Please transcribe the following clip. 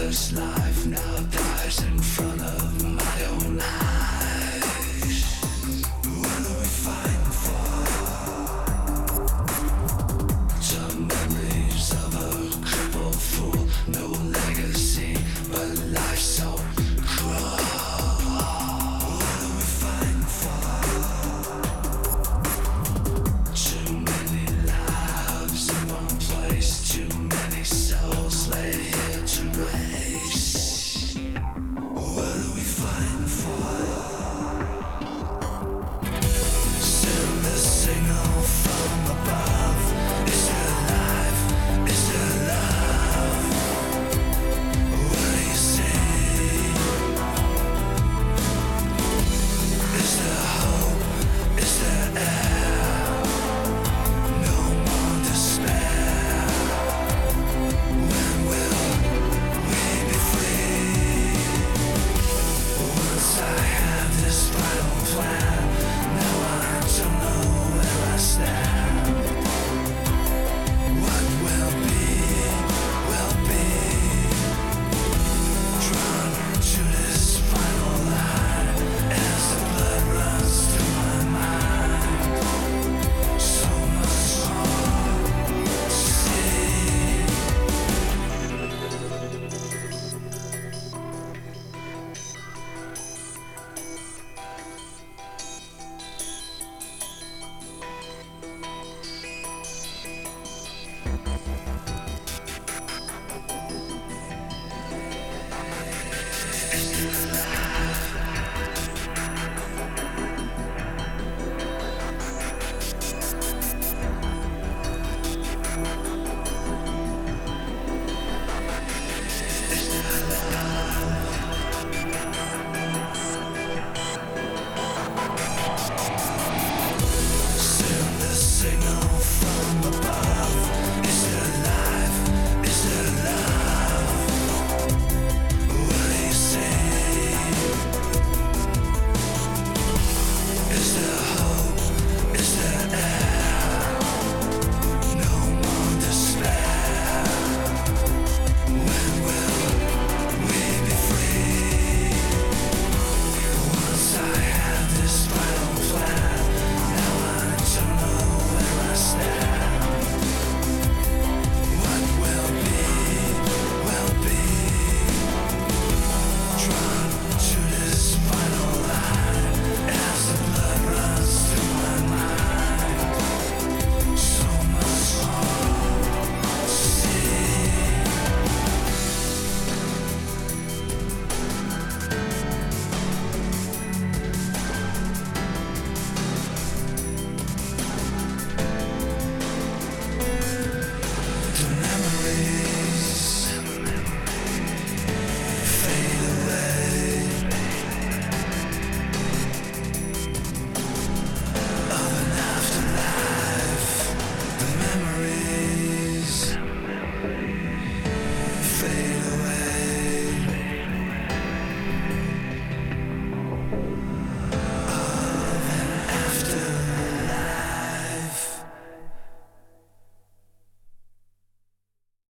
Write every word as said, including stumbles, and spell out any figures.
this life now dies in front of my own eyes. What are we fighting for? Some memories of a crippled fool, no legacy, but life so cruel. What are we fighting for? Too many lives in one place, too many souls laid here to waste. What are we fighting for? Send the signal from above. Is there life? Is there love? What do you see? Is there hope? Is there air? No more despair. When will we be free? Once I have this final plan, now I don't know where I stand. What will be, will be. Drawn to this final line as the blood runs through my mind. So much more to see. Send the signal from above. Is there life? Is there love? What do you say? Is there hope? Is there air? No more despair. When will we be free? Once I have this final plan, now I don't know where I stand. What will be, will be. Drawn to this final line as the blood runs through my mind. So much more to see. The memories fade away of an afterlife. The memories fade